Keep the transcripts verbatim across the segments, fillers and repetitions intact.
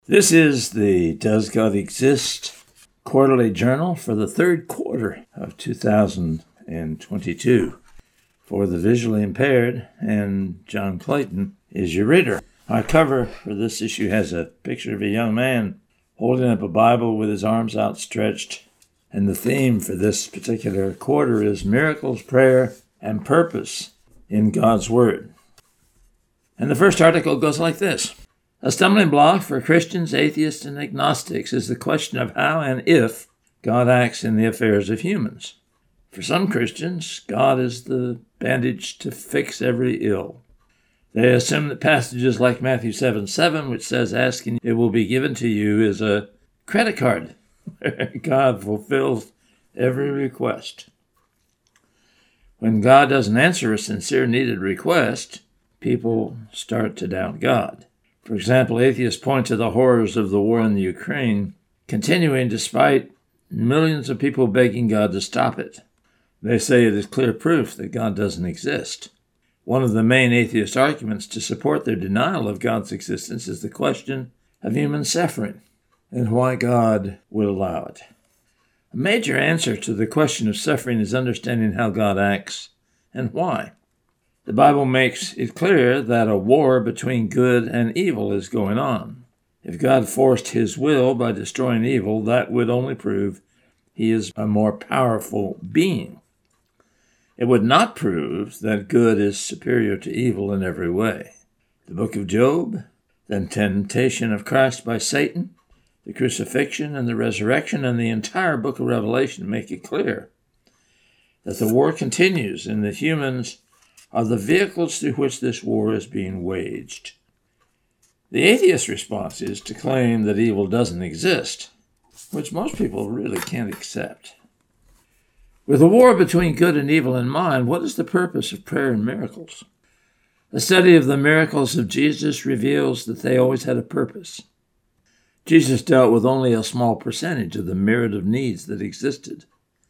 This is the Does God Exist quarterly journal for the third quarter of two thousand twenty-two. For the visually impaired, and John Clayton is your reader. Our cover for this issue has a picture of a young man holding up a Bible with his arms outstretched, and the theme for this particular quarter is miracles, prayer, and purpose in God's Word. And the first article goes like this. A stumbling block for Christians, atheists, and agnostics is the question of how and if God acts in the affairs of humans. For some Christians, God is the bandage to fix every ill. They assume that passages like Matthew seven seven, which says, "Asking, it will be given to you," is a credit card where God fulfills every request. When God doesn't answer a sincere, needed request, people start to doubt God. For example, atheists point to the horrors of the war in the Ukraine, continuing despite millions of people begging God to stop it. They say it is clear proof that God doesn't exist. One of the main atheist arguments to support their denial of God's existence is the question of human suffering and why God would allow it. A major answer to the question of suffering is understanding how God acts and why. The Bible makes it clear that a war between good and evil is going on. If God forced his will by destroying evil, that would only prove he is a more powerful being. It would not prove that good is superior to evil in every way. The book of Job, the temptation of Christ by Satan, the crucifixion and the resurrection, and the entire book of Revelation make it clear that the war continues and that humans are the vehicles through which this war is being waged. The atheist response is to claim that evil doesn't exist, which most people really can't accept. With a war between good and evil in mind, what is the purpose of prayer and miracles? A study of the miracles of Jesus reveals that they always had a purpose. Jesus dealt with only a small percentage of the myriad of needs that existed.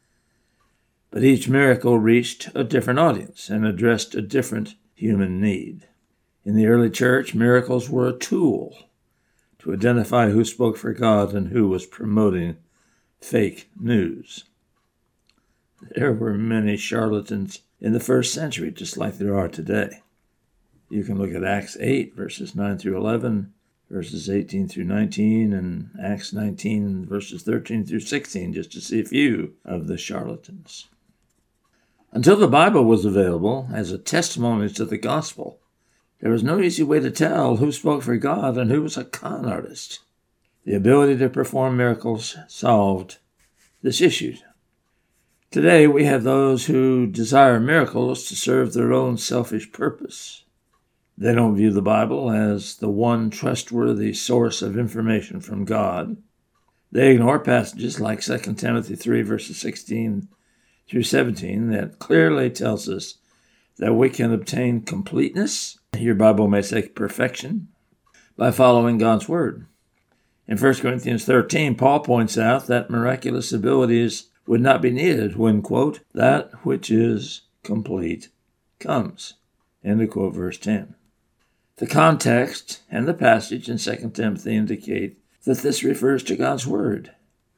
But each miracle reached a different audience and addressed a different human need. In the early church, miracles were a tool to identify who spoke for God and who was promoting fake news. There were many charlatans in the first century, just like there are today. You can look at Acts eight, verses nine through eleven, verses eighteen through nineteen, and Acts nineteen, verses thirteen through sixteen, just to see a few of the charlatans. Until the Bible was available as a testimony to the gospel, there was no easy way to tell who spoke for God and who was a con artist. The ability to perform miracles solved this issue. Today, we have those who desire miracles to serve their own selfish purpose. They don't view the Bible as the one trustworthy source of information from God. They ignore passages like Second Timothy three, verses sixteen through seventeen, that clearly tells us that we can obtain completeness, your Bible may say perfection, by following God's Word. In First Corinthians thirteen, Paul points out that miraculous abilities would not be needed when, quote, that which is complete comes, end of quote, verse ten. The context and the passage in Second Timothy indicate that this refers to God's Word.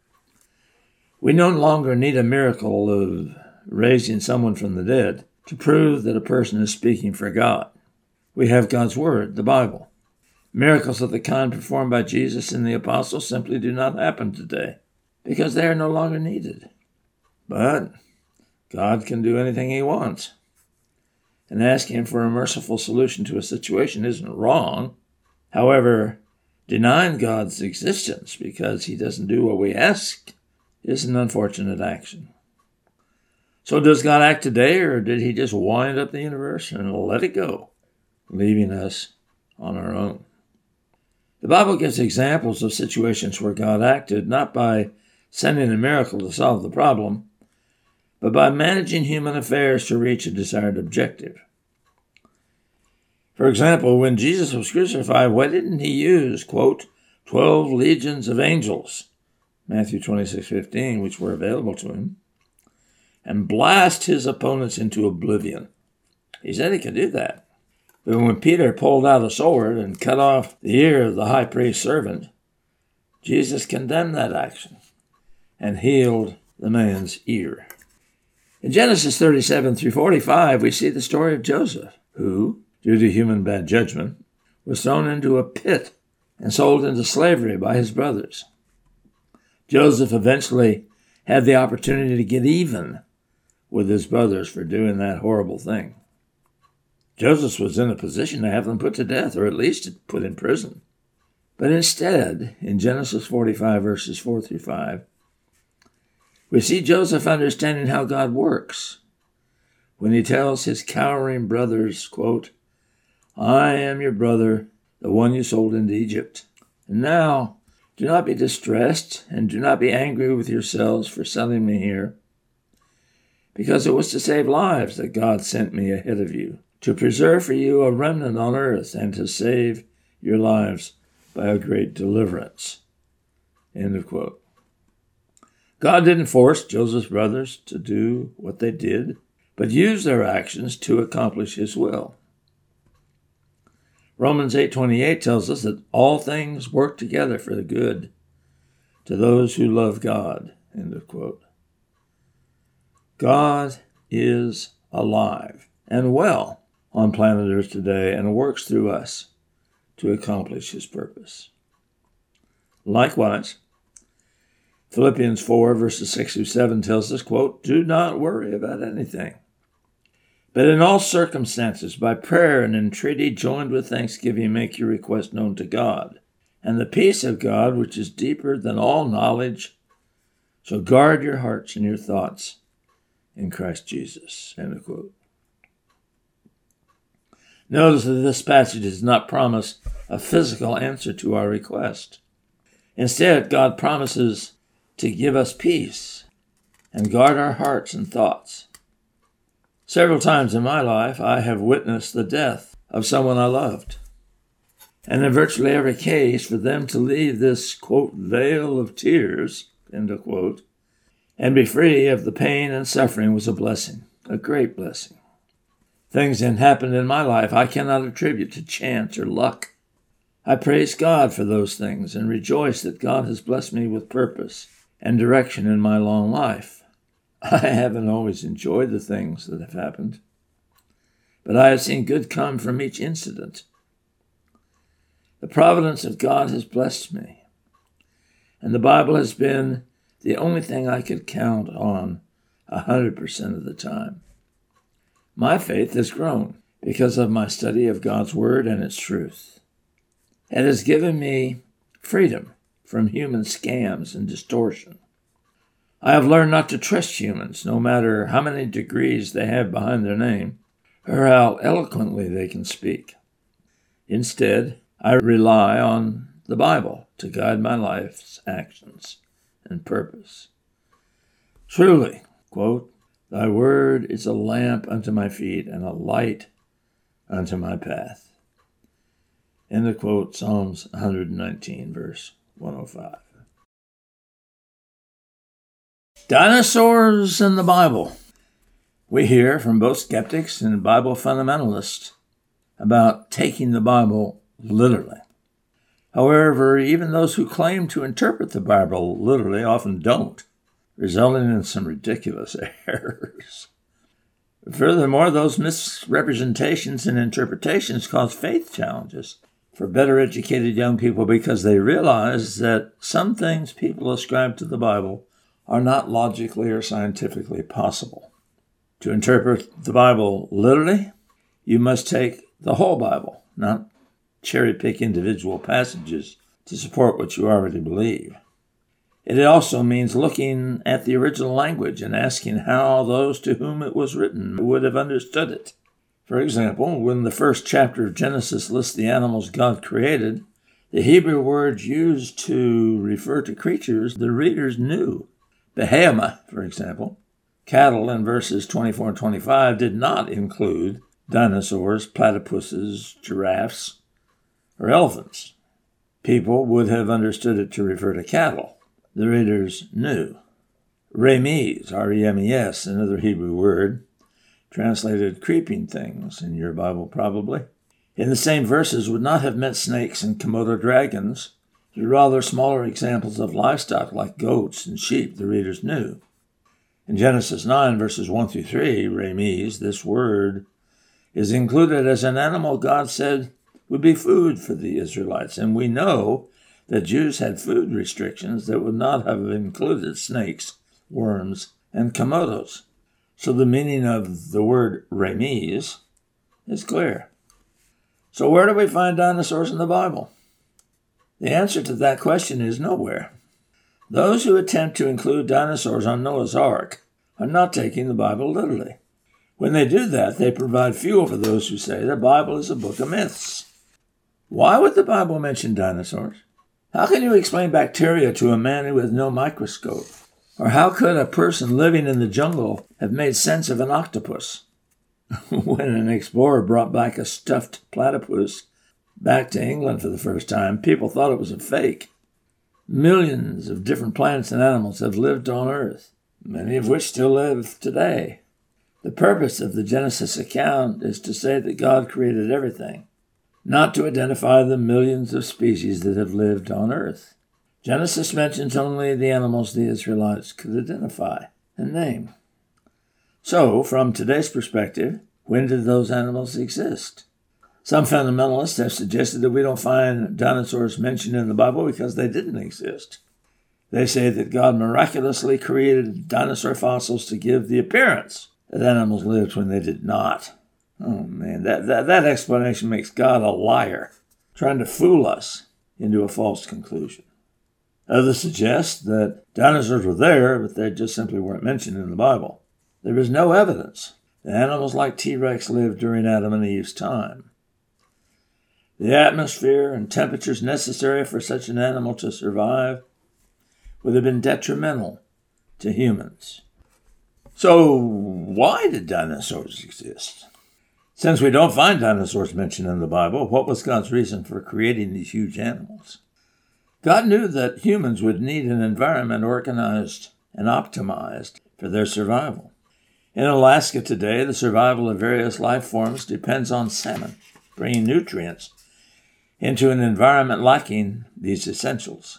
We no longer need a miracle of raising someone from the dead to prove that a person is speaking for God. We have God's Word, the Bible. Miracles of the kind performed by Jesus and the apostles simply do not happen today because they are no longer needed. But God can do anything he wants. And asking for a merciful solution to a situation isn't wrong. However, denying God's existence because he doesn't do what we ask is an unfortunate action. So does God act today, or did he just wind up the universe and let it go, leaving us on our own? The Bible gives examples of situations where God acted not by sending a miracle to solve the problem, but by managing human affairs to reach a desired objective. For example, when Jesus was crucified, why didn't he use, quote, twelve legions of angels, Matthew twenty-six fifteen, which were available to him, and blast his opponents into oblivion? He said he could do that. But when Peter pulled out a sword and cut off the ear of the high priest's servant, Jesus condemned that action and healed the man's ear. In Genesis thirty-seven through forty-five, we see the story of Joseph, who, due to human bad judgment, was thrown into a pit and sold into slavery by his brothers. Joseph eventually had the opportunity to get even with his brothers for doing that horrible thing. Joseph was in a position to have them put to death, or at least put in prison. But instead, in Genesis forty-five, verses four through five, we see Joseph understanding how God works when he tells his cowering brothers, quote, "I am your brother, the one you sold into Egypt. And now, do not be distressed and do not be angry with yourselves for selling me here, because it was to save lives that God sent me ahead of you, to preserve for you a remnant on earth and to save your lives by a great deliverance." End of quote. God didn't force Joseph's brothers to do what they did, but used their actions to accomplish his will. Romans eight twenty-eight tells us that all things work together for the good to those who love God. End of quote. God is alive and well on planet Earth today and works through us to accomplish his purpose. Likewise, Philippians four, verses six through seven tells us, quote, "Do not worry about anything, but in all circumstances, by prayer and entreaty, joined with thanksgiving, make your request known to God. And the peace of God, which is deeper than all knowledge, shall guard your hearts and your thoughts in Christ Jesus." End of quote. Notice that this passage does not promise a physical answer to our request. Instead, God promises to give us peace and guard our hearts and thoughts. Several times in my life, I have witnessed the death of someone I loved. And in virtually every case, for them to leave this, quote, "veil of tears," end of quote, and be free of the pain and suffering was a blessing, a great blessing. Things that happened in my life I cannot attribute to chance or luck. I praise God for those things and rejoice that God has blessed me with purpose and direction in my long life. I haven't always enjoyed the things that have happened, but I have seen good come from each incident. The providence of God has blessed me, and the Bible has been the only thing I could count on a hundred percent of the time. My faith has grown because of my study of God's Word and its truth. It has given me freedom from human scams and distortion. I have learned not to trust humans, no matter how many degrees they have behind their name, or how eloquently they can speak. Instead, I rely on the Bible to guide my life's actions and purpose. Truly, quote, "Thy word is a lamp unto my feet and a light unto my path." End of quote, Psalms one nineteen, verse one oh five. Dinosaurs in the Bible. We hear from both skeptics and Bible fundamentalists about taking the Bible literally. However, even those who claim to interpret the Bible literally often don't, resulting in some ridiculous errors. Furthermore, those misrepresentations and interpretations cause faith challenges for better educated young people because they realize that some things people ascribe to the Bible are not logically or scientifically possible. To interpret the Bible literally, you must take the whole Bible, not cherry-pick individual passages to support what you already believe. It also means looking at the original language and asking how those to whom it was written would have understood it. For example, when the first chapter of Genesis lists the animals God created, the Hebrew words used to refer to creatures the readers knew. Behemoth, for example, cattle in verses twenty-four and twenty-five did not include dinosaurs, platypuses, giraffes, or elephants. People would have understood it to refer to cattle. The readers knew. Remes, R E M E S, another Hebrew word, translated creeping things in your Bible probably, in the same verses would not have meant snakes and Komodo dragons, to rather smaller examples of livestock like goats and sheep the readers knew. In Genesis nine, verses one through three, remes, this word, is included as an animal God said would be food for the Israelites, and we know that Jews had food restrictions that would not have included snakes, worms, and komodos. So the meaning of the word remes is clear. So where do we find dinosaurs in the Bible? The answer to that question is nowhere. Those who attempt to include dinosaurs on Noah's Ark are not taking the Bible literally. When they do that, they provide fuel for those who say the Bible is a book of myths. Why would the Bible mention dinosaurs? How can you explain bacteria to a man with no microscope? Or how could a person living in the jungle have made sense of an octopus? When an explorer brought back a stuffed platypus back to England for the first time, people thought it was a fake. Millions of different plants and animals have lived on Earth, many of which still live today. The purpose of the Genesis account is to say that God created everything, not to identify the millions of species that have lived on Earth. Genesis mentions only the animals the Israelites could identify and name. So, from today's perspective, when did those animals exist? Some fundamentalists have suggested that we don't find dinosaurs mentioned in the Bible because they didn't exist. They say that God miraculously created dinosaur fossils to give the appearance that animals lived when they did not. Oh man, that, that, that explanation makes God a liar, trying to fool us into a false conclusion. Others suggest that dinosaurs were there, but they just simply weren't mentioned in the Bible. There is no evidence that animals like T-Rex lived during Adam and Eve's time. The atmosphere and temperatures necessary for such an animal to survive would have been detrimental to humans. So, why did dinosaurs exist? Since we don't find dinosaurs mentioned in the Bible, what was God's reason for creating these huge animals? God knew that humans would need an environment organized and optimized for their survival. In Alaska today, the survival of various life forms depends on salmon, bringing nutrients into an environment lacking these essentials.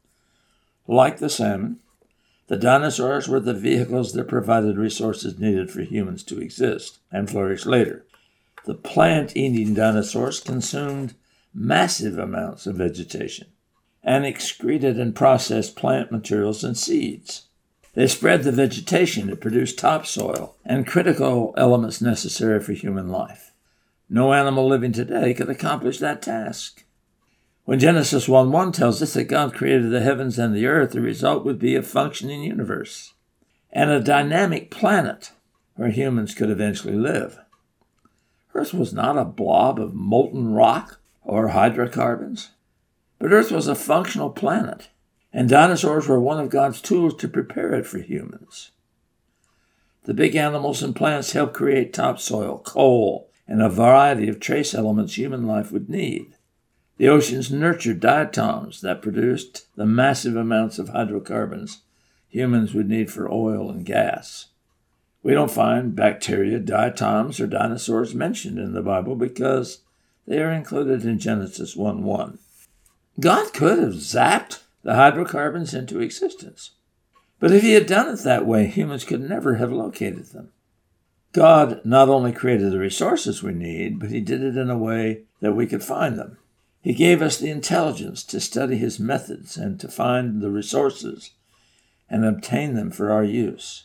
Like the salmon, the dinosaurs were the vehicles that provided resources needed for humans to exist and flourish later. The plant-eating dinosaurs consumed massive amounts of vegetation and excreted and processed plant materials and seeds. They spread the vegetation that produced topsoil and critical elements necessary for human life. No animal living today could accomplish that task. When Genesis one one tells us that God created the heavens and the earth, the result would be a functioning universe and a dynamic planet where humans could eventually live. Earth was not a blob of molten rock or hydrocarbons, but Earth was a functional planet, and dinosaurs were one of God's tools to prepare it for humans. The big animals and plants helped create topsoil, coal, and a variety of trace elements human life would need. The oceans nurtured diatoms that produced the massive amounts of hydrocarbons humans would need for oil and gas. We don't find bacteria, diatoms, or dinosaurs mentioned in the Bible because they are included in Genesis one one. God could have zapped the hydrocarbons into existence, but if he had done it that way, humans could never have located them. God not only created the resources we need, but he did it in a way that we could find them. He gave us the intelligence to study his methods and to find the resources and obtain them for our use.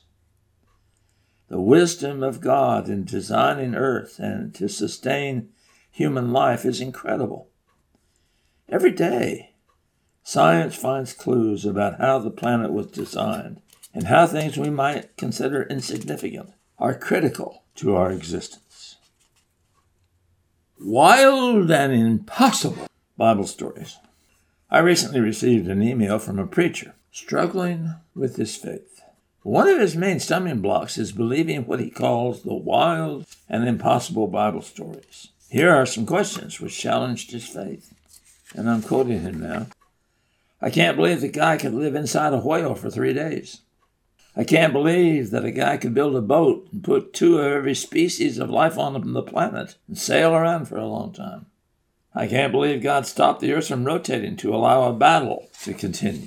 The wisdom of God in designing Earth and to sustain human life is incredible. Every day, science finds clues about how the planet was designed and how things we might consider insignificant are critical to our existence. Wild and impossible Bible stories. I recently received an email from a preacher struggling with his faith. One of his main stumbling blocks is believing what he calls the wild and impossible Bible stories. Here are some questions which challenged his faith. And I'm quoting him now. I can't believe the guy could live inside a whale for three days. I can't believe that a guy could build a boat and put two of every species of life on the planet and sail around for a long time. I can't believe God stopped the earth from rotating to allow a battle to continue.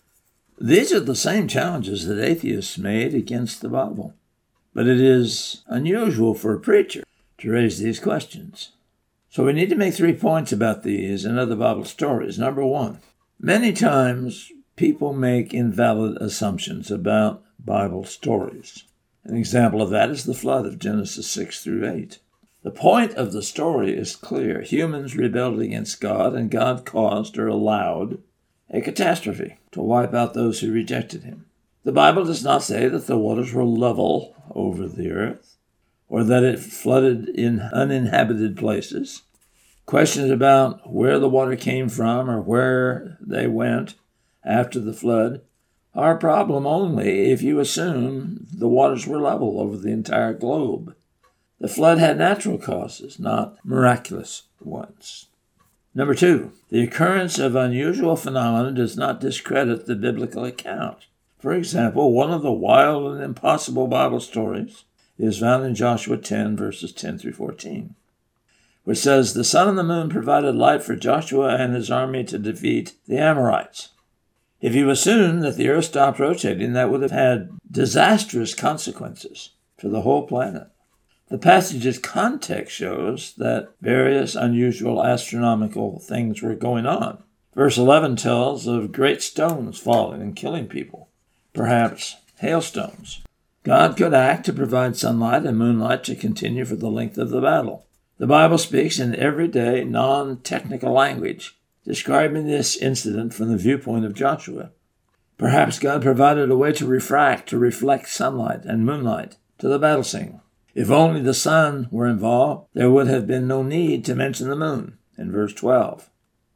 These are the same challenges that atheists made against the Bible. But it is unusual for a preacher to raise these questions. So we need to make three points about these and other Bible stories. Number one, many times people make invalid assumptions about Bible stories. An example of that is the flood of Genesis six through eight. The point of the story is clear. Humans rebelled against God, and God caused or allowed a catastrophe to wipe out those who rejected him. The Bible does not say that the waters were level over the earth, or that it flooded in uninhabited places. Questions about where the water came from or where they went after the flood are a problem only if you assume the waters were level over the entire globe. The flood had natural causes, not miraculous ones. Number two, the occurrence of unusual phenomena does not discredit the biblical account. For example, one of the wild and impossible Bible stories is found in Joshua ten, verses ten through fourteen, which says, "The sun and the moon provided light for Joshua and his army to defeat the Amorites." If you assume that the earth stopped rotating, that would have had disastrous consequences for the whole planet. The passage's context shows that various unusual astronomical things were going on. Verse eleven tells of great stones falling and killing people, perhaps hailstones. God could act to provide sunlight and moonlight to continue for the length of the battle. The Bible speaks in everyday, non-technical language, describing this incident from the viewpoint of Joshua. Perhaps God provided a way to refract, to reflect sunlight and moonlight to the battle scene. If only the sun were involved, there would have been no need to mention the moon in verse twelve.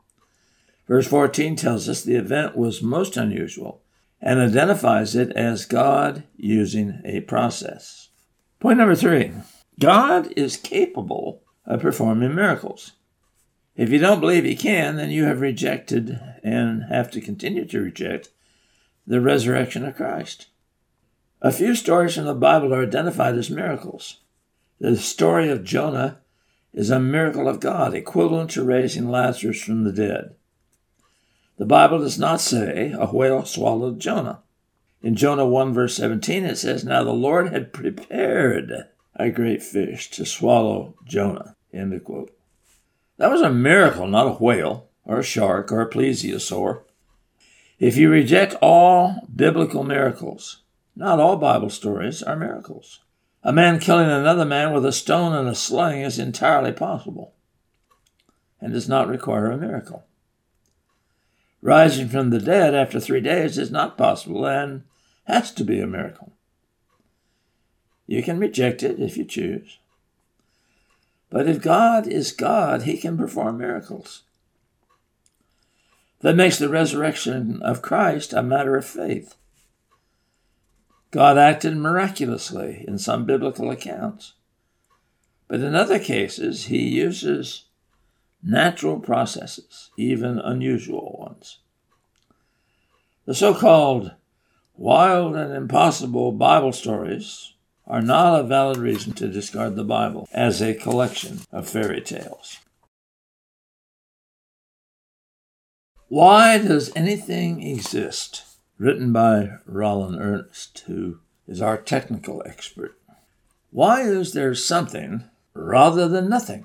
Verse fourteen tells us the event was most unusual and identifies it as God using a process. Point number three, God is capable of performing miracles. If you don't believe he can, then you have rejected and have to continue to reject the resurrection of Christ. A few stories from the Bible are identified as miracles. The story of Jonah is a miracle of God, equivalent to raising Lazarus from the dead. The Bible does not say a whale swallowed Jonah. In Jonah one, verse seventeen, it says, "Now the Lord had prepared a great fish to swallow Jonah." End of quote. That was a miracle, not a whale, or a shark, or a plesiosaur. If you reject all biblical miracles, not all Bible stories are miracles. A man killing another man with a stone and a sling is entirely possible and does not require a miracle. Rising from the dead after three days is not possible and has to be a miracle. You can reject it if you choose. But if God is God, he can perform miracles. That makes the resurrection of Christ a matter of faith. God acted miraculously in some biblical accounts. But in other cases, he uses natural processes, even unusual ones. The so-called wild and impossible Bible stories are not a valid reason to discard the Bible as a collection of fairy tales. Why does anything exist? Written by Roland Ernst, who is our technical expert. Why is there something rather than nothing?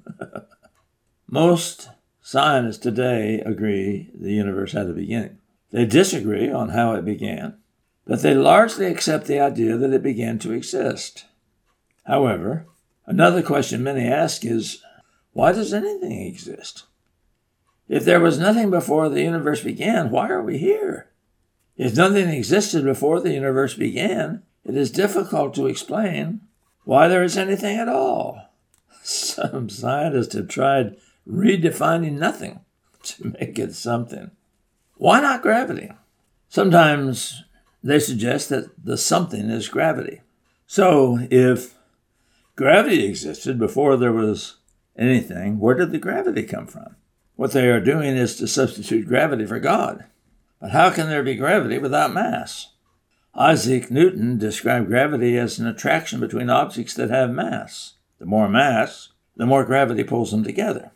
Most scientists today agree the universe had a beginning. They disagree on how it began, but they largely accept the idea that it began to exist. However, another question many ask is, why does anything exist? If there was nothing before the universe began, why are we here? If nothing existed before the universe began, it is difficult to explain why there is anything at all. Some scientists have tried redefining nothing to make it something. Why not gravity? Sometimes they suggest that the something is gravity. So if gravity existed before there was anything, where did the gravity come from? What they are doing is to substitute gravity for God. But how can there be gravity without mass? Isaac Newton described gravity as an attraction between objects that have mass. The more mass, the more gravity pulls them together.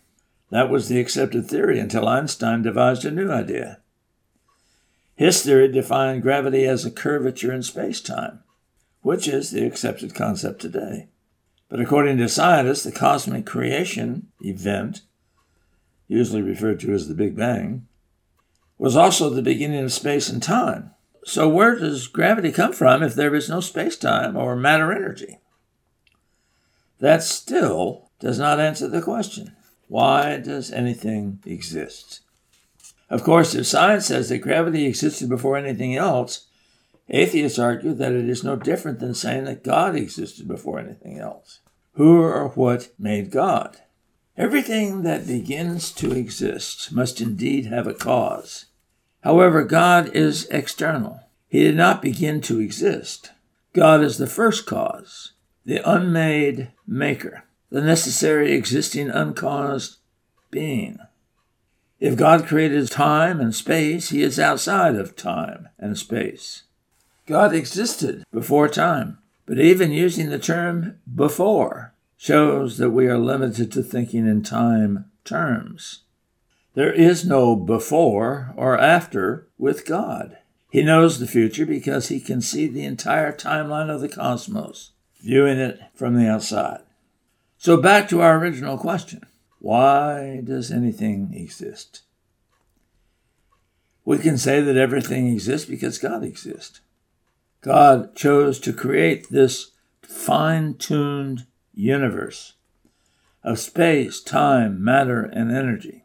That was the accepted theory until Einstein devised a new idea. His theory defined gravity as a curvature in space-time, which is the accepted concept today. But according to scientists, the cosmic creation event, usually referred to as the Big Bang, was also the beginning of space and time. So where does gravity come from if there is no space-time or matter-energy? That still does not answer the question. Why does anything exist? Of course, if science says that gravity existed before anything else, atheists argue that it is no different than saying that God existed before anything else. Who or what made God? Everything that begins to exist must indeed have a cause. However, God is external. He did not begin to exist. God is the first cause, the unmade maker, the necessary existing uncaused being. If God created time and space, he is outside of time and space. God existed before time, but even using the term before shows that we are limited to thinking in time terms. There is no before or after with God. He knows the future because he can see the entire timeline of the cosmos, viewing it from the outside. So back to our original question. Why does anything exist? We can say that everything exists because God exists. God chose to create this fine-tuned universe of space, time, matter, and energy.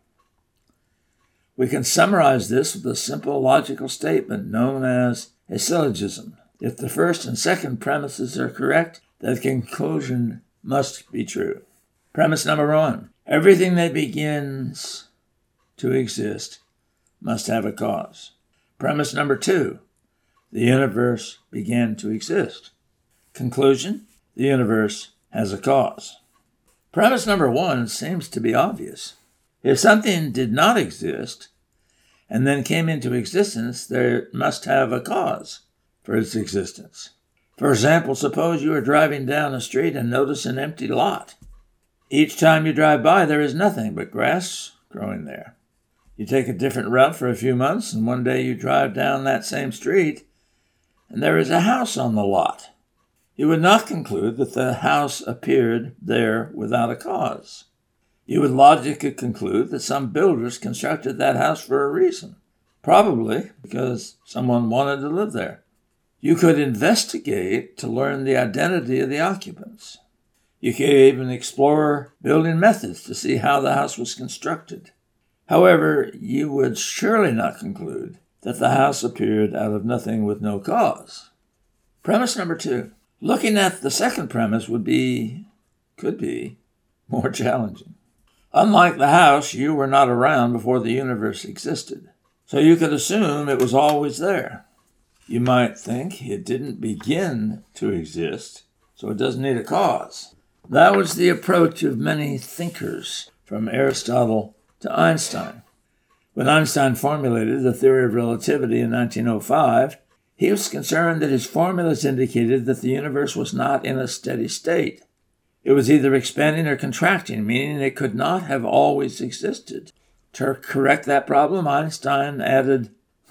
We can summarize this with a simple logical statement known as a syllogism. If the first and second premises are correct, the conclusion must be true. Premise number one, everything that begins to exist must have a cause. Premise number two, the universe began to exist. Conclusion, the universe has a cause. Premise number one seems to be obvious. If something did not exist and then came into existence, there must have a cause for its existence. For example, suppose you are driving down a street and notice an empty lot. Each time you drive by, there is nothing but grass growing there. You take a different route for a few months, and one day you drive down that same street, and there is a house on the lot. You would not conclude that the house appeared there without a cause. You would logically conclude that some builders constructed that house for a reason, probably because someone wanted to live there. You could investigate to learn the identity of the occupants. You could even explore building methods to see how the house was constructed. However, you would surely not conclude that the house appeared out of nothing with no cause. Premise number two. Looking at the second premise would be, could be, more challenging. Unlike the house, you were not around before the universe existed, so you could assume it was always there. You might think it didn't begin to exist, so it doesn't need a cause. That was the approach of many thinkers, from Aristotle to Einstein. When Einstein formulated the theory of relativity in nineteen oh five, he was concerned that his formulas indicated that the universe was not in a steady state. It was either expanding or contracting, meaning it could not have always existed. To correct that problem, Einstein added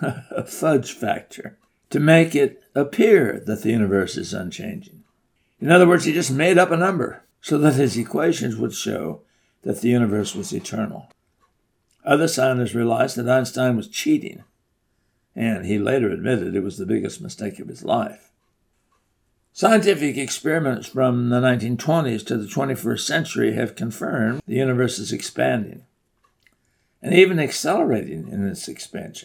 a fudge factor to make it appear that the universe is unchanging. In other words, he just made up a number so that his equations would show that the universe was eternal. Other scientists realized that Einstein was cheating, and he later admitted it was the biggest mistake of his life. Scientific experiments from the nineteen twenties to the twenty-first century have confirmed the universe is expanding, and even accelerating in its expansion.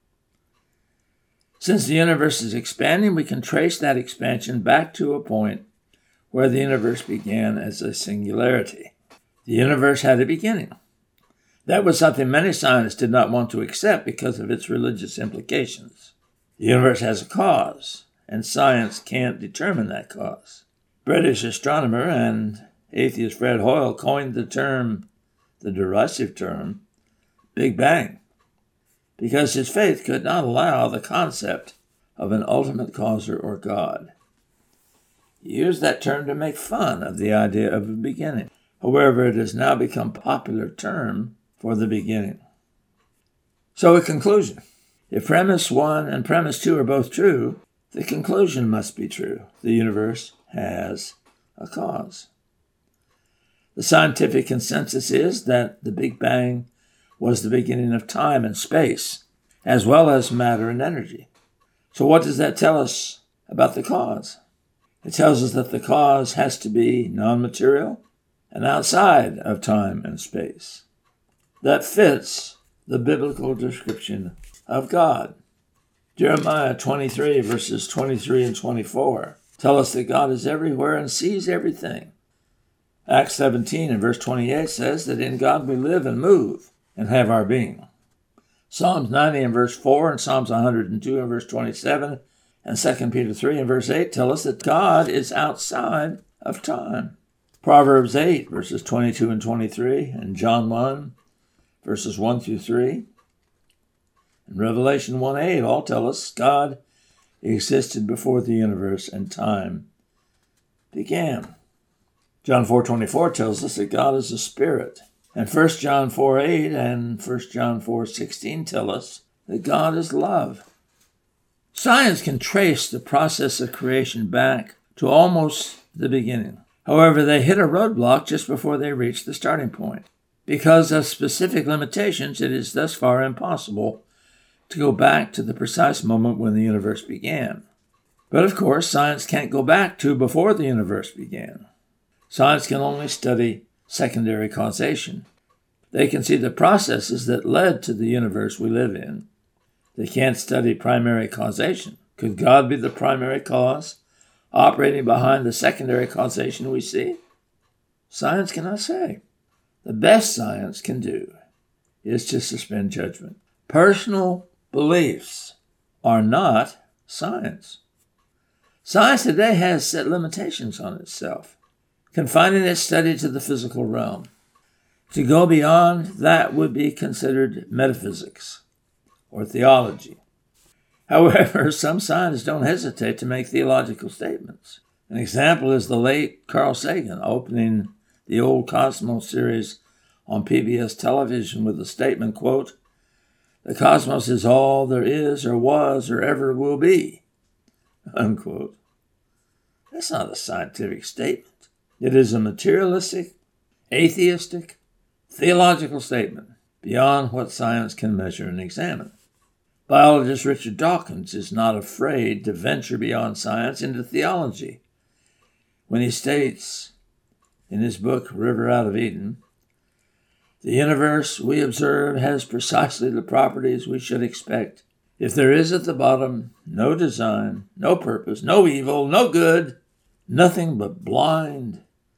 Since the universe is expanding, we can trace that expansion back to a point where the universe began as a singularity. The universe had a beginning. That was something many scientists did not want to accept because of its religious implications. The universe has a cause, and science can't determine that cause. British astronomer and atheist Fred Hoyle coined the term, the derisive term, Big Bang, because his faith could not allow the concept of an ultimate causer or God. He used that term to make fun of the idea of a beginning. However, it has now become a popular term for the beginning. So, a conclusion. If premise one and premise two are both true, the conclusion must be true. The universe has a cause. The scientific consensus is that the Big Bang was the beginning of time and space, as well as matter and energy. So what does that tell us about the cause? It tells us that the cause has to be non-material and outside of time and space. That fits the biblical description of God. Jeremiah twenty-three, verses twenty-three and twenty-four tell us that God is everywhere and sees everything. Acts seventeen and verse twenty-eight says that in God we live and move and have our being. Psalms ninety and verse four and Psalms one hundred two and verse twenty-seven and Second Peter three and verse eight tell us that God is outside of time. Proverbs eight, verses twenty-two and twenty-three, and John one, verses one through three, and Revelation one eight all tell us God existed before the universe and time began. John four twenty-four tells us that God is a spirit. And First John four eight and First John four sixteen tell us that God is love. Science can trace the process of creation back to almost the beginning. However, they hit a roadblock just before they reach the starting point. Because of specific limitations, it is thus far impossible to go back to the precise moment when the universe began. But of course, science can't go back to before the universe began. Science can only study secondary causation. They can see the processes that led to the universe we live in. They can't study primary causation. Could God be the primary cause, operating behind the secondary causation we see? Science cannot say. The best science can do is to suspend judgment. Personal beliefs are not science. Science today has set limitations on itself, confining its study to the physical realm. To go beyond that would be considered metaphysics or theology. However, some scientists don't hesitate to make theological statements. An example is the late Carl Sagan opening the old Cosmos series on P B S television with the statement, quote, "The cosmos is all there is or was or ever will be," unquote. That's not a scientific statement. It is a materialistic, atheistic, theological statement beyond what science can measure and examine. Biologist Richard Dawkins is not afraid to venture beyond science into theology when he states in his book, River Out of Eden, "The universe we observe has precisely the properties we should expect. If there is at the bottom no design, no purpose, no evil, no good, nothing but blind,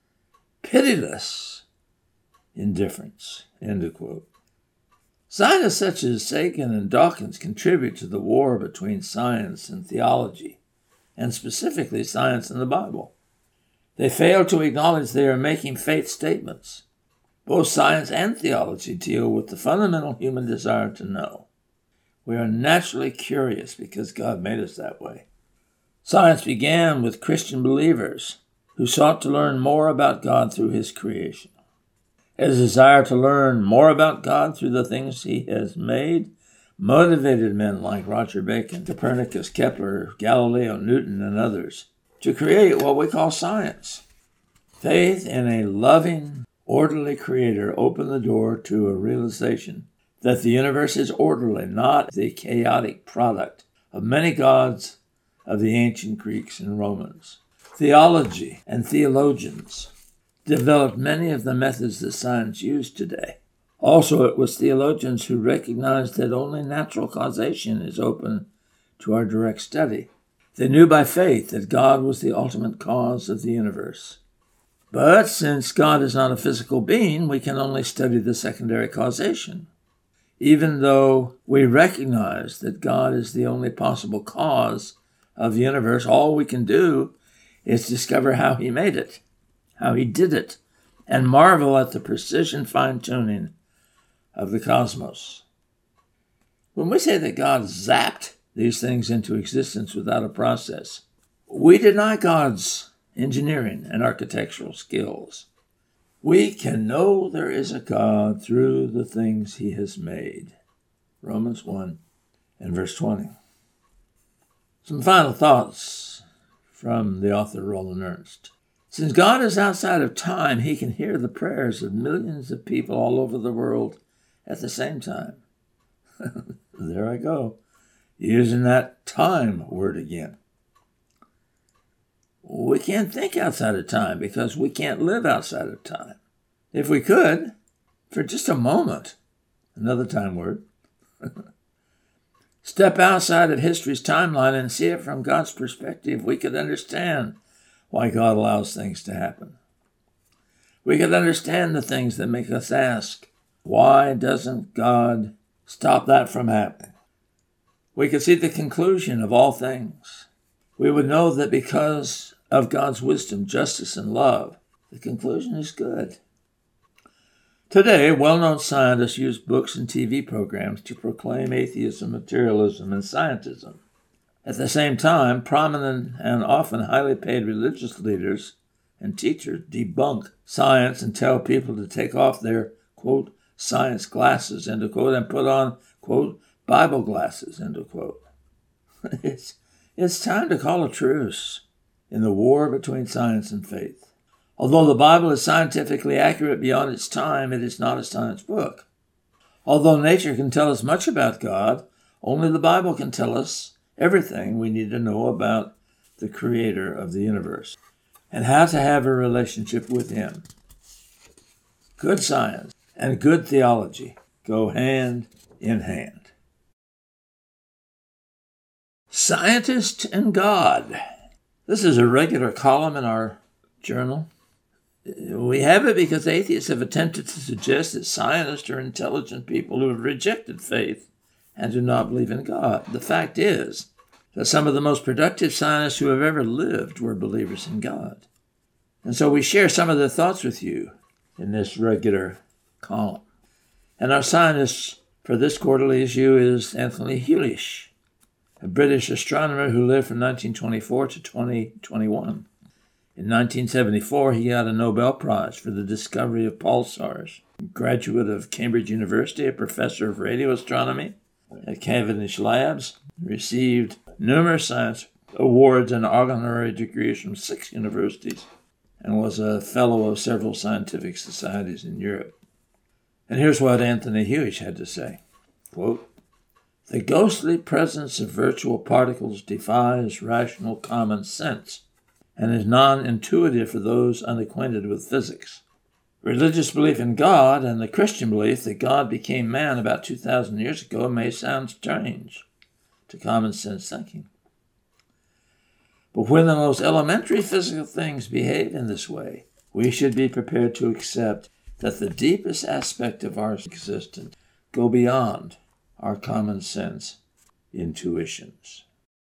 pitiless indifference," end of quote. Scientists such as Sagan and Dawkins contribute to the war between science and theology, and specifically science and the Bible. They fail to acknowledge they are making faith statements. Both science and theology deal with the fundamental human desire to know. We are naturally curious because God made us that way. Science began with Christian believers who sought to learn more about God through his creation. A desire to learn more about God through the things he has made motivated men like Roger Bacon, Copernicus, Kepler, Galileo, Newton, and others to create what we call science. Faith in a loving, orderly creator opened the door to a realization that the universe is orderly, not the chaotic product of many gods of the ancient Greeks and Romans. Theology and theologians developed many of the methods that science uses today. Also, it was theologians who recognized that only natural causation is open to our direct study. They knew by faith that God was the ultimate cause of the universe. But since God is not a physical being, we can only study the secondary causation. Even though we recognize that God is the only possible cause of the universe, all we can do is discover how he made it, how he did it, and marvel at the precision fine-tuning of the cosmos. When we say that God zapped these things into existence without a process, we deny God's engineering and architectural skills. We can know there is a God through the things he has made. Romans one and verse twenty. Some final thoughts from the author Roland Ernst. Since God is outside of time, he can hear the prayers of millions of people all over the world at the same time. There I go, using that time word again. We can't think outside of time because we can't live outside of time. If we could, for just a moment, another time word, step outside of history's timeline and see it from God's perspective, we could understand why God allows things to happen. We could understand the things that make us ask, why doesn't God stop that from happening? We could see the conclusion of all things. We would know that because of God's wisdom, justice, and love, the conclusion is good. Today, well-known scientists use books and T V programs to proclaim atheism, materialism, and scientism. At the same time, prominent and often highly paid religious leaders and teachers debunk science and tell people to take off their, quote, science glasses, end of quote, and put on, quote, Bible glasses, end of quote. It's, it's time to call a truce in the war between science and faith. Although the Bible is scientifically accurate beyond its time, it is not a science book. Although nature can tell us much about God, only the Bible can tell us everything we need to know about the Creator of the universe and how to have a relationship with Him. Good science and good theology go hand in hand. Scientist and God. This is a regular column in our journal. We have it because atheists have attempted to suggest that scientists are intelligent people who have rejected faith and do not believe in God. The fact is that some of the most productive scientists who have ever lived were believers in God. And so we share some of their thoughts with you in this regular column. And our scientist for this quarterly issue is Anthony Heelish, a British astronomer who lived from nineteen twenty-four to twenty twenty-one. In nineteen seventy-four, he got a Nobel Prize for the discovery of pulsars. A graduate of Cambridge University, a professor of radio astronomy at Cavendish Labs, received numerous science awards and honorary degrees from six universities, and was a fellow of several scientific societies in Europe. And here's what Anthony Hewish had to say, quote, "The ghostly presence of virtual particles defies rational common sense and is non-intuitive for those unacquainted with physics. Religious belief in God and the Christian belief that God became man about two thousand years ago may sound strange to common sense thinking. But when the most elementary physical things behave in this way, we should be prepared to accept that the deepest aspect of our existence go beyond our common sense intuitions."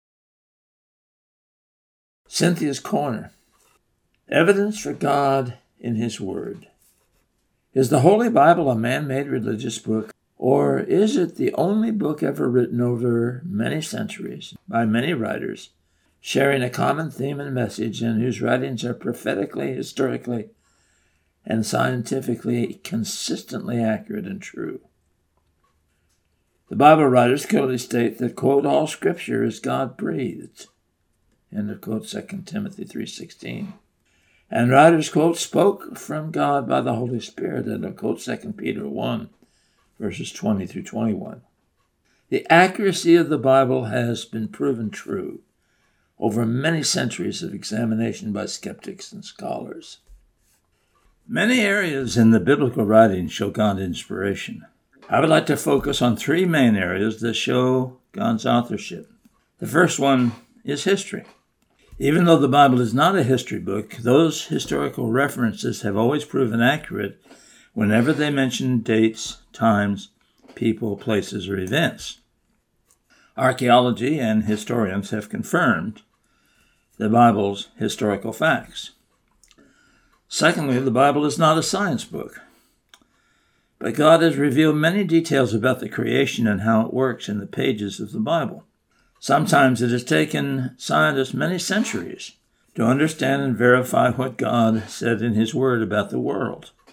Cynthia's Corner. Evidence for God in His Word. Is the Holy Bible a man-made religious book, or is it the only book ever written over many centuries by many writers, sharing a common theme and message, and whose writings are prophetically, historically, and scientifically consistently accurate and true? The Bible writers clearly state that, quote, all Scripture is God-breathed, end of quote, Second Timothy three sixteen. And writers, quote, spoke from God by the Holy Spirit, end of quote, Second Peter one, verses twenty through twenty-one. The accuracy of the Bible has been proven true over many centuries of examination by skeptics and scholars. Many areas in the biblical writings show God's inspiration. I would like to focus on three main areas that show God's authorship. The first one is history. Even though the Bible is not a history book, those historical references have always proven accurate whenever they mention dates, times, people, places, or events. Archaeology and historians have confirmed the Bible's historical facts. Secondly, the Bible is not a science book, but God has revealed many details about the creation and how it works in the pages of the Bible. Sometimes it has taken scientists many centuries to understand and verify what God said in His Word about the world.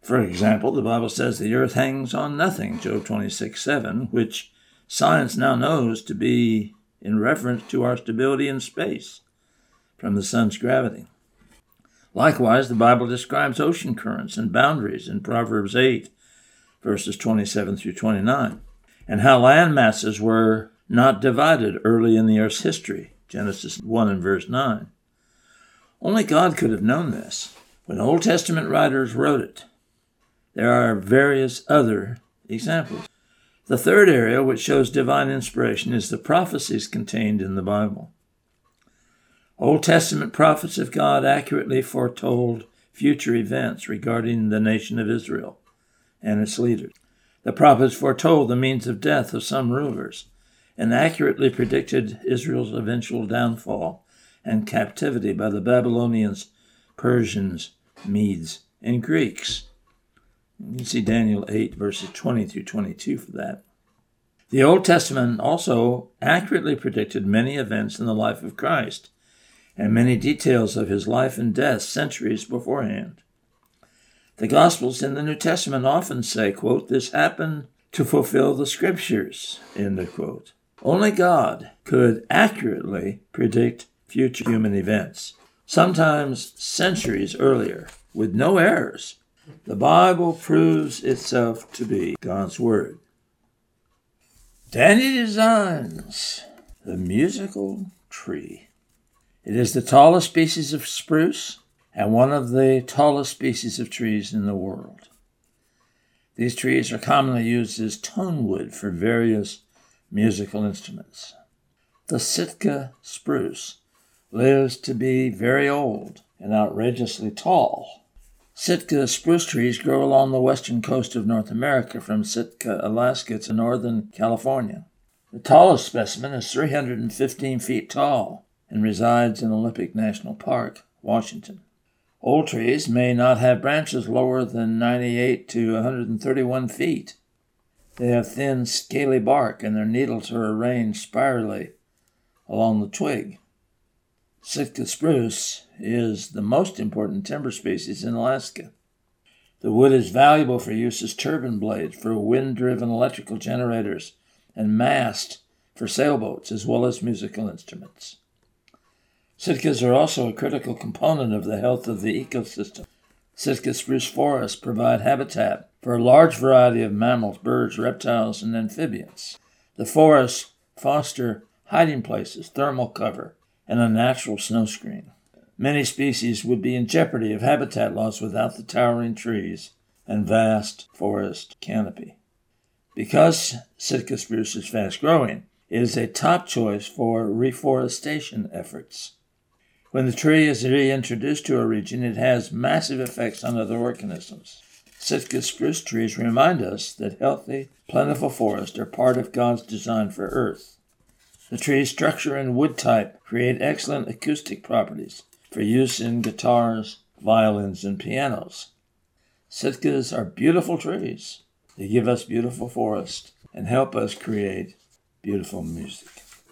For example, the Bible says the earth hangs on nothing, Job twenty-six seven, which science now knows to be in reference to our stability in space from the sun's gravity. Likewise, the Bible describes ocean currents and boundaries in Proverbs eight, verses twenty-seven through twenty-nine, and how land masses were not divided early in the earth's history, Genesis one and verse nine. Only God could have known this when Old Testament writers wrote it. There are various other examples. The third area which shows divine inspiration is the prophecies contained in the Bible. Old Testament prophets of God accurately foretold future events regarding the nation of Israel and its leaders. The prophets foretold the means of death of some rulers and accurately predicted Israel's eventual downfall and captivity by the Babylonians, Persians, Medes, and Greeks. You can see Daniel eight, verses twenty through twenty-two for that. The Old Testament also accurately predicted many events in the life of Christ and many details of his life and death centuries beforehand. The Gospels in the New Testament often say, quote, "This happened to fulfill the Scriptures," end of quote. Only God could accurately predict future human events, sometimes centuries earlier, with no errors. The Bible proves itself to be God's Word. Dandy designs the musical tree. It is the tallest species of spruce and one of the tallest species of trees in the world. These trees are commonly used as tone wood for various musical instruments. The Sitka spruce lives to be very old and outrageously tall. Sitka spruce trees grow along the western coast of North America from Sitka, Alaska to northern California. The tallest specimen is three hundred fifteen feet tall and resides in Olympic National Park, Washington. Old trees may not have branches lower than ninety-eight to one hundred thirty-one feet. They have thin, scaly bark, and their needles are arranged spirally along the twig. Sitka spruce is the most important timber species in Alaska. The wood is valuable for use as turbine blades for wind-driven electrical generators and mast for sailboats, as well as musical instruments. Sitkas are also a critical component of the health of the ecosystem. Sitka spruce forests provide habitat for a large variety of mammals, birds, reptiles, and amphibians. The forests foster hiding places, thermal cover, and a natural snow screen. Many species would be in jeopardy of habitat loss without the towering trees and vast forest canopy. Because Sitka spruce is fast-growing, it is a top choice for reforestation efforts. When the tree is reintroduced to a region, it has massive effects on other organisms. Sitka spruce trees remind us that healthy, plentiful forests are part of God's design for Earth. The tree's structure and wood type create excellent acoustic properties for use in guitars, violins, and pianos. Sitkas are beautiful trees. They give us beautiful forests and help us create beautiful music.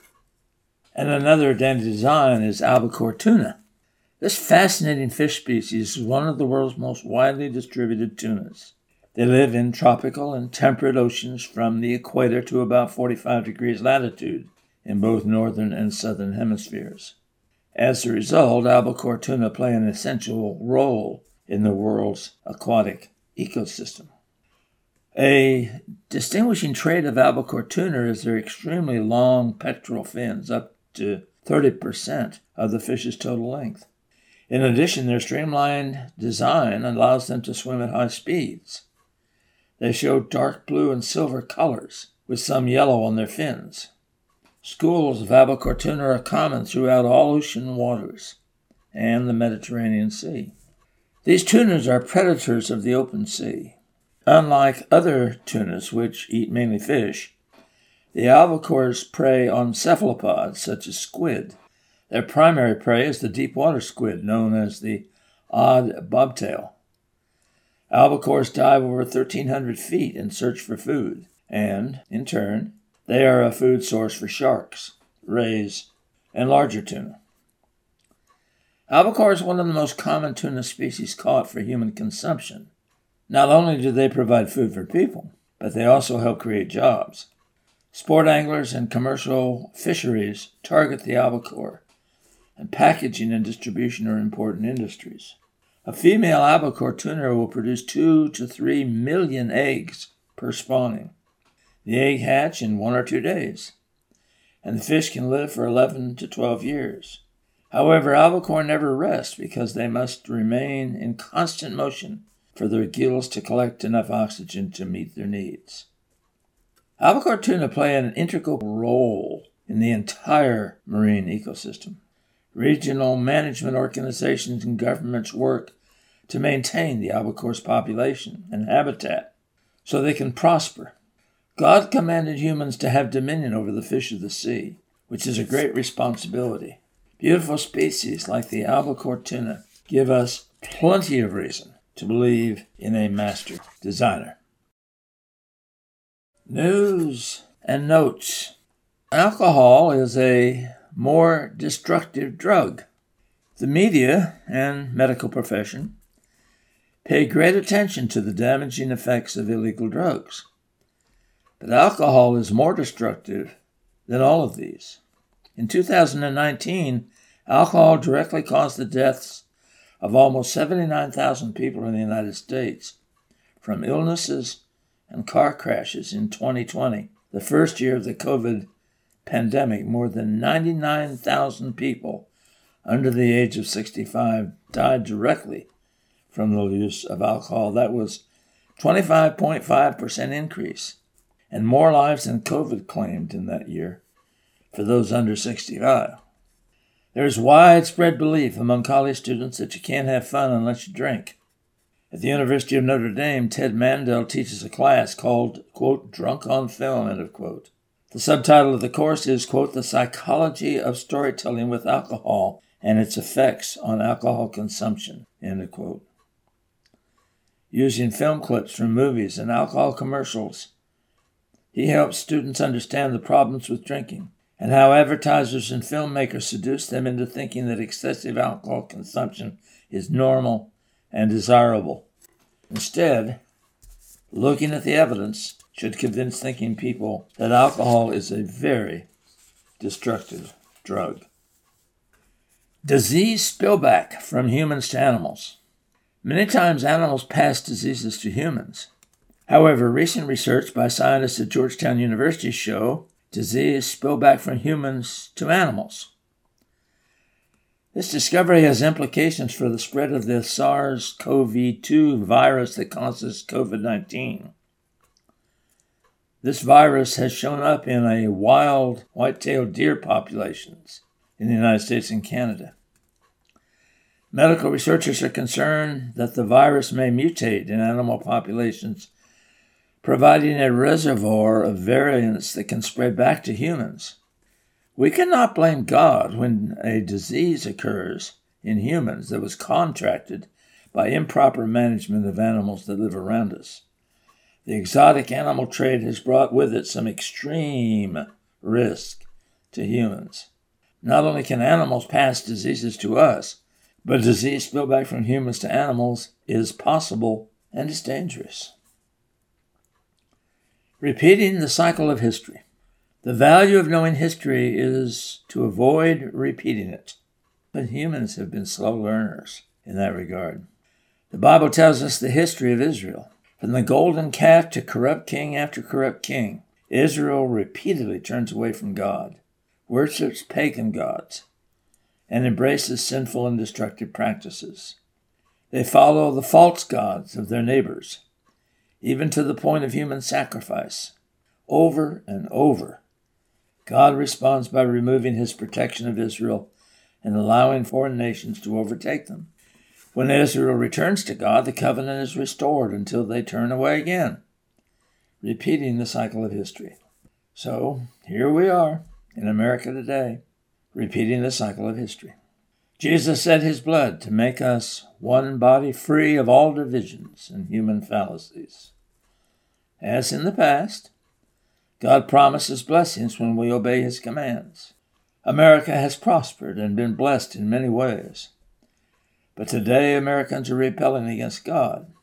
And another dandy design is albacore tuna. This fascinating fish species is one of the world's most widely distributed tunas. They live in tropical and temperate oceans from the equator to about forty-five degrees latitude in both northern and southern hemispheres. As a result, albacore tuna play an essential role in the world's aquatic ecosystem. A distinguishing trait of albacore tuna is their extremely long pectoral fins, up to thirty percent of the fish's total length. In addition, their streamlined design allows them to swim at high speeds. They show dark blue and silver colors, with some yellow on their fins. Schools of albacore tuna are common throughout all ocean waters and the Mediterranean Sea. These tunas are predators of the open sea. Unlike other tunas, which eat mainly fish, the albacores prey on cephalopods, such as squid. Their primary prey is the deep water squid, known as the odd bobtail. Albacores dive over thirteen hundred feet in search for food, and, in turn, they are a food source for sharks, rays, and larger tuna. Albacore is one of the most common tuna species caught for human consumption. Not only do they provide food for people, but they also help create jobs. Sport anglers and commercial fisheries target the albacore, and packaging and distribution are important industries. A female albacore tuna will produce two to three million eggs per spawning. The egg hatch in one or two days, and the fish can live for eleven to twelve years. However, albacore never rest because they must remain in constant motion for their gills to collect enough oxygen to meet their needs. Albacore tuna play an integral role in the entire marine ecosystem. Regional management organizations and governments work to maintain the albacore's population and habitat so they can prosper. God commanded humans to have dominion over the fish of the sea, which is a great responsibility. Beautiful species like the albacore tuna give us plenty of reason to believe in a master designer. News and notes. Alcohol is a more destructive drug. The media and medical profession pay great attention to the damaging effects of illegal drugs. But alcohol is more destructive than all of these. In two thousand nineteen, alcohol directly caused the deaths of almost seventy-nine thousand people in the United States from illnesses and car crashes in twenty twenty, the first year of the COVID pandemic. More than ninety-nine thousand people under the age of sixty-five died directly from the use of alcohol. That was twenty-five point five percent increase, and more lives than COVID claimed in that year for those under sixty-five. There is widespread belief among college students that you can't have fun unless you drink. At the University of Notre Dame, Ted Mandel teaches a class called, quote, Drunk on Film, end of quote. The subtitle of the course is, quote, The Psychology of Storytelling with Alcohol and Its Effects on Alcohol Consumption, end of quote. Using film clips from movies and alcohol commercials, he helps students understand the problems with drinking and how advertisers and filmmakers seduce them into thinking that excessive alcohol consumption is normal and desirable. Instead, looking at the evidence should convince thinking people that alcohol is a very destructive drug. Disease spillback from humans to animals. Many times animals pass diseases to humans. However, recent research by scientists at Georgetown University show disease spillback from humans to animals. This discovery has implications for the spread of the SARS-C o V two virus that causes COVID nineteen. This virus has shown up in a wild white-tailed deer populations in the United States and Canada. Medical researchers are concerned that the virus may mutate in animal populations, providing a reservoir of variants that can spread back to humans. We cannot blame God when a disease occurs in humans that was contracted by improper management of animals that live around us. The exotic animal trade has brought with it some extreme risk to humans. Not only can animals pass diseases to us, but disease spillback from humans to animals is possible and is dangerous. Repeating the cycle of history. The value of knowing history is to avoid repeating it. But humans have been slow learners in that regard. The Bible tells us the history of Israel. From the golden calf to corrupt king after corrupt king, Israel repeatedly turns away from God, worships pagan gods, and embraces sinful and destructive practices. They follow the false gods of their neighbors, even to the point of human sacrifice. Over and over, God responds by removing his protection of Israel and allowing foreign nations to overtake them. When Israel returns to God, the covenant is restored until they turn away again, repeating the cycle of history. So, here we are in America today, repeating the cycle of history. Jesus shed his blood to make us one body free of all divisions and human fallacies. As in the past, God promises blessings when we obey his commands. America has prospered and been blessed in many ways. But today Americans are rebelling against God.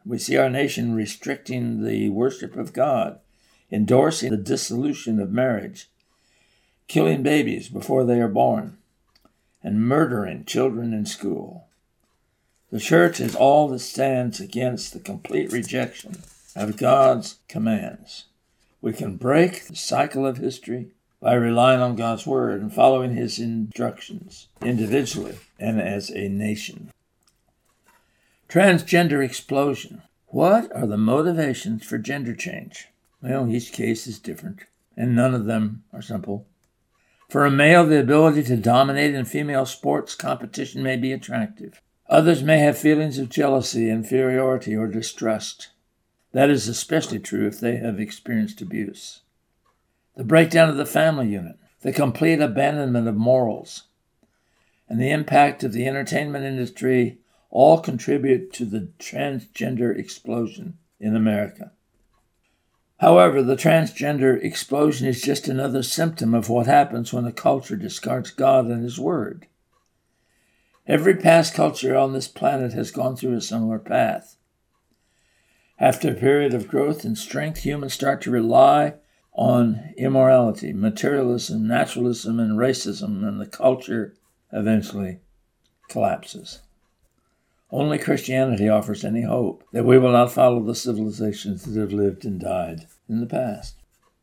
We see our nation restricting the worship of God, endorsing the dissolution of marriage, killing babies before they are born, and murdering children in school. The church is all that stands against the complete rejection of God's commands. We can break the cycle of history by relying on God's word and following his instructions individually and as a nation. Transgender explosion. What are the motivations for gender change? Well, each case is different, and none of them are simple. For a male, the ability to dominate in female sports competition may be attractive. Others may have feelings of jealousy, inferiority, or distrust. That is especially true if they have experienced abuse. The breakdown of the family unit, the complete abandonment of morals, and the impact of the entertainment industry all contribute to the transgender explosion in America. However, the transgender explosion is just another symptom of what happens when a culture discards God and his word. Every past culture on this planet has gone through a similar path. After a period of growth and strength, humans start to rely on immorality, materialism, naturalism, and racism, and the culture eventually collapses. Only Christianity offers any hope that we will not follow the civilizations that have lived and died in the past.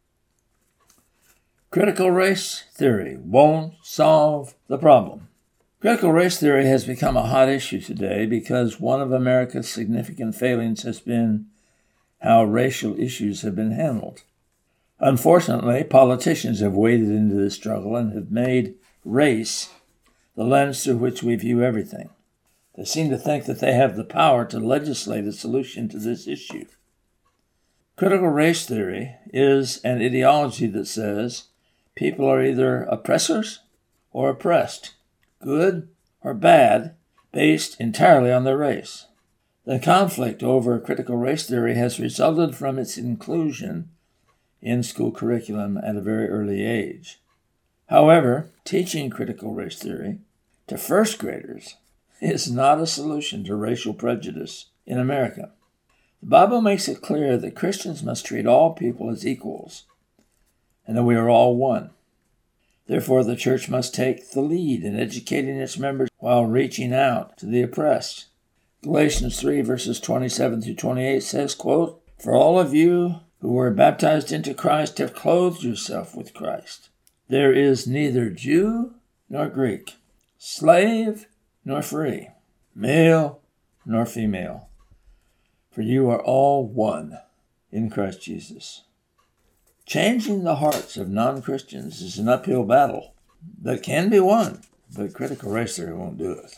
Critical race theory won't solve the problem. Critical race theory has become a hot issue today because one of America's significant failings has been how racial issues have been handled. Unfortunately, politicians have waded into this struggle and have made race the lens through which we view everything. They seem to think that they have the power to legislate a solution to this issue. Critical race theory is an ideology that says people are either oppressors or oppressed, good or bad, based entirely on their race. The conflict over critical race theory has resulted from its inclusion in school curriculum at a very early age. However, teaching critical race theory to first graders is not a solution to racial prejudice in America. The Bible makes it clear that Christians must treat all people as equals and that we are all one. Therefore, the church must take the lead in educating its members while reaching out to the oppressed. Galatians three, verses twenty-seven through twenty-eight says, quote, "For all of you who were baptized into Christ have clothed yourself with Christ. There is neither Jew nor Greek, slave nor free, male nor female, for you are all one in Christ Jesus." Changing the hearts of non-Christians is an uphill battle that can be won, but critical race theory won't do it.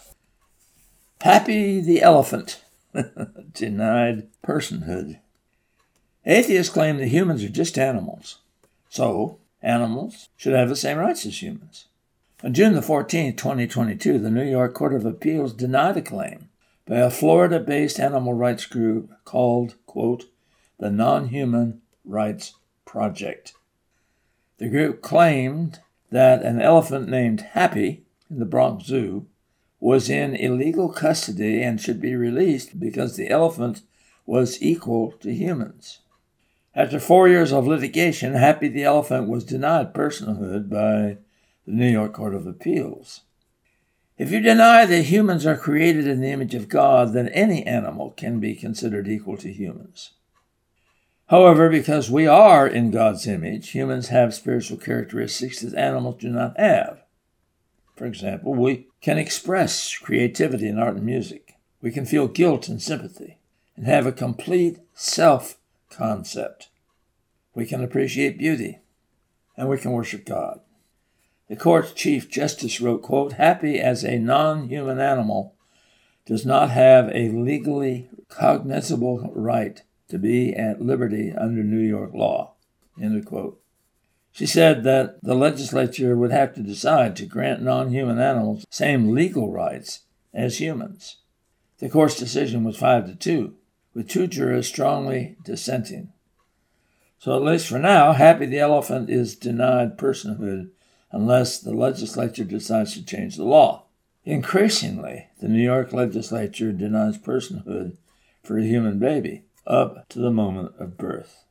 Happy the elephant denied personhood. Atheists claim that humans are just animals, so animals should have the same rights as humans. On June the fourteenth, twenty twenty-two, the New York Court of Appeals denied a claim by a Florida-based animal rights group called, quote, the Non-Human Rights Project. The group claimed that an elephant named Happy in the Bronx Zoo was in illegal custody and should be released because the elephant was equal to humans. After four years of litigation, Happy the elephant was denied personhood by the New York Court of Appeals. If you deny that humans are created in the image of God, then any animal can be considered equal to humans. However, because we are in God's image, humans have spiritual characteristics that animals do not have. For example, we can express creativity in art and music. We can feel guilt and sympathy and have a complete self-concept. We can appreciate beauty and we can worship God. The court's Chief Justice wrote, quote, "Happy as a non-human animal does not have a legally cognizable right to be at liberty under New York law," end of quote. She said that the legislature would have to decide to grant non-human animals the same legal rights as humans. The court's decision was five to two, with two jurors strongly dissenting. So at least for now, Happy the elephant is denied personhood unless the legislature decides to change the law. Increasingly, the New York legislature denies personhood for a human baby up to the moment of birth.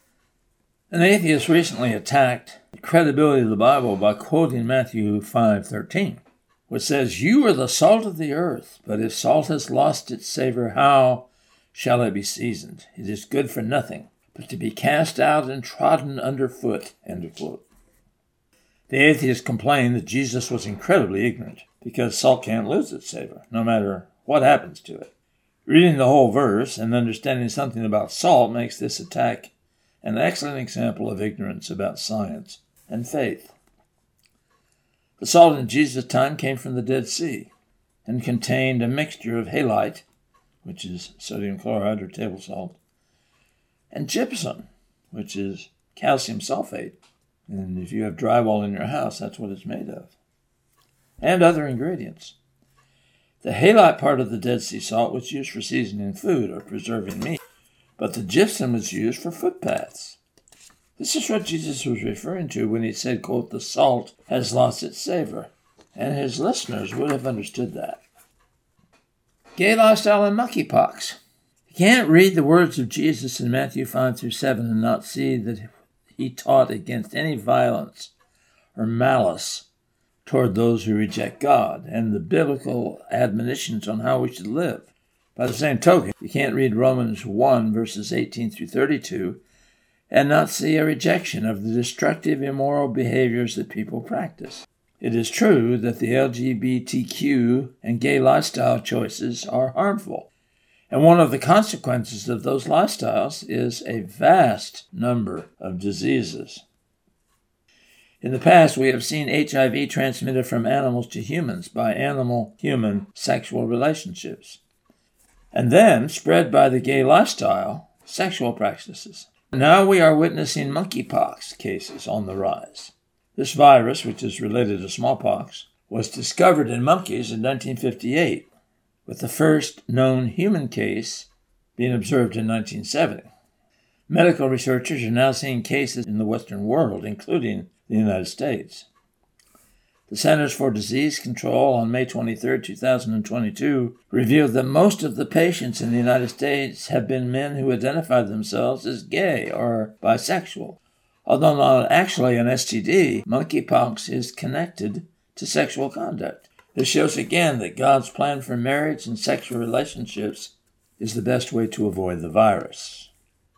An atheist recently attacked the credibility of the Bible by quoting Matthew five thirteen, which says, "You are the salt of the earth, but if salt has lost its savor, how shall it be seasoned? It is good for nothing, but to be cast out and trodden underfoot." End of quote. The atheist complained that Jesus was incredibly ignorant, because salt can't lose its savor, no matter what happens to it. Reading the whole verse and understanding something about salt makes this attack an excellent example of ignorance about science and faith. The salt in Jesus' time came from the Dead Sea and contained a mixture of halite, which is sodium chloride or table salt, and gypsum, which is calcium sulfate. And if you have drywall in your house, that's what it's made of. And other ingredients. The halite part of the Dead Sea salt was used for seasoning food or preserving meat, but the gypsum was used for footpaths. This is what Jesus was referring to when he said, quote, "The salt has lost its savor," and his listeners would have understood that. Gay lifestyle and monkeypox. You can't read the words of Jesus in Matthew five through seven and not see that he taught against any violence or malice toward those who reject God and the biblical admonitions on how we should live. By the same token, you can't read Romans one, verses eighteen through thirty-two, and not see a rejection of the destructive, immoral behaviors that people practice. It is true that the L G B T Q and gay lifestyle choices are harmful, and one of the consequences of those lifestyles is a vast number of diseases. In the past, we have seen H I V transmitted from animals to humans by animal-human sexual relationships, and then spread by the gay lifestyle sexual practices. Now we are witnessing monkeypox cases on the rise. This virus, which is related to smallpox, was discovered in monkeys in nineteen fifty-eight, with the first known human case being observed in nineteen seventy. Medical researchers are now seeing cases in the Western world, including the United States. The Centers for Disease Control on May twenty-third, two thousand twenty-two, revealed that most of the patients in the United States have been men who identified themselves as gay or bisexual. Although not actually an S T D, monkeypox is connected to sexual conduct. This shows again that God's plan for marriage and sexual relationships is the best way to avoid the virus.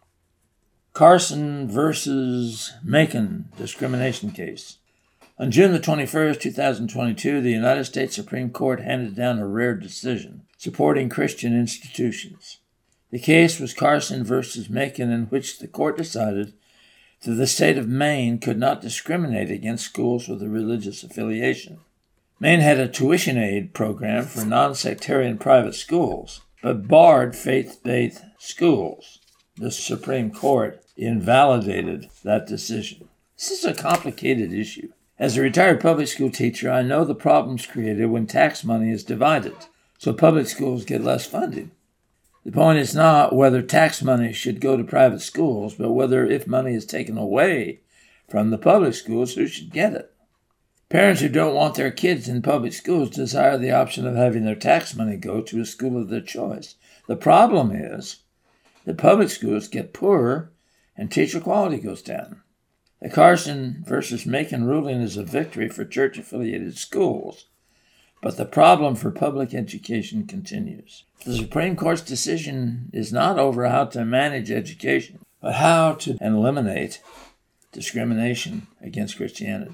Carson versus Macon discrimination case. On June the twenty-first, two thousand twenty-two, the United States Supreme Court handed down a rare decision supporting Christian institutions. The case was Carson versus Macon, in which the court decided that the state of Maine could not discriminate against schools with a religious affiliation. Maine had a tuition aid program for non-sectarian private schools, but barred faith-based schools. The Supreme Court invalidated that decision. This is a complicated issue. As a retired public school teacher, I know the problems created when tax money is divided, so public schools get less funding. The point is not whether tax money should go to private schools, but whether if money is taken away from the public schools, who should get it. Parents who don't want their kids in public schools desire the option of having their tax money go to a school of their choice. The problem is that public schools get poorer and teacher quality goes down. The Carson versus Macon ruling is a victory for church-affiliated schools, but the problem for public education continues. The Supreme Court's decision is not over how to manage education, but how to eliminate discrimination against Christianity.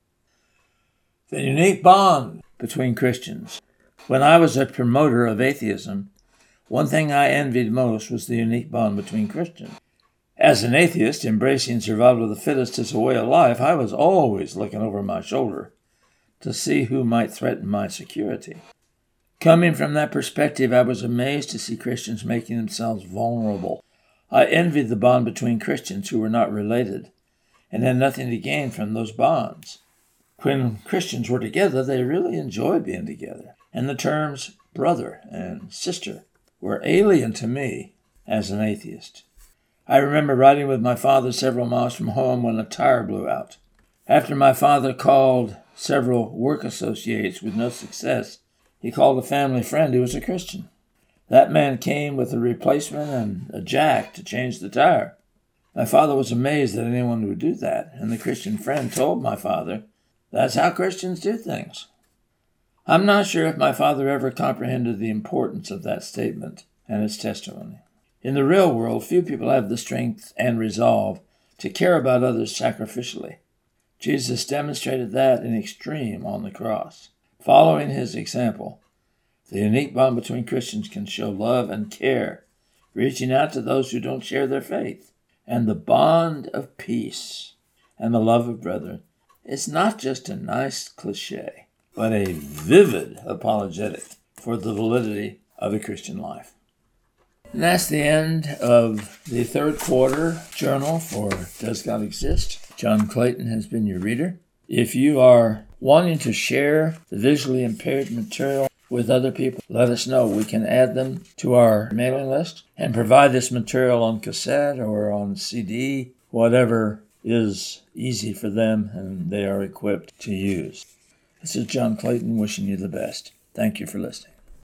The unique bond between Christians. When I was a promoter of atheism, one thing I envied most was the unique bond between Christians. As an atheist, embracing survival of the fittest as a way of life, I was always looking over my shoulder to see who might threaten my security. Coming from that perspective, I was amazed to see Christians making themselves vulnerable. I envied the bond between Christians who were not related and had nothing to gain from those bonds. When Christians were together, they really enjoyed being together, and the terms brother and sister were alien to me as an atheist. I remember riding with my father several miles from home when a tire blew out. After my father called several work associates with no success, he called a family friend who was a Christian. That man came with a replacement and a jack to change the tire. My father was amazed that anyone would do that, and the Christian friend told my father, that's how Christians do things. I'm not sure if my father ever comprehended the importance of that statement and its testimony. In the real world, few people have the strength and resolve to care about others sacrificially. Jesus demonstrated that in extreme on the cross. Following his example, the unique bond between Christians can show love and care, reaching out to those who don't share their faith. And the bond of peace and the love of brethren is not just a nice cliche, but a vivid apologetic for the validity of a Christian life. And that's the end of the third quarter journal for Does God Exist? John Clayton has been your reader. If you are wanting to share the visually impaired material with other people, let us know. We can add them to our mailing list and provide this material on cassette or on C D, whatever is easy for them and they are equipped to use. This is John Clayton wishing you the best. Thank you for listening.